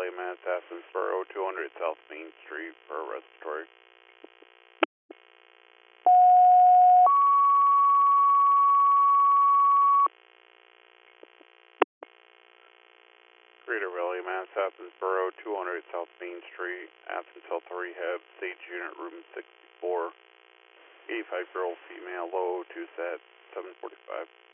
Valley, Mass. Athens for 0200 South Main Street for a respiratory. Greater Valley, Mass. Athens for 0200 South Main Street, Athens Health Rehab, Stage Unit Room 64. 85-year-old female, low 2 sat 745.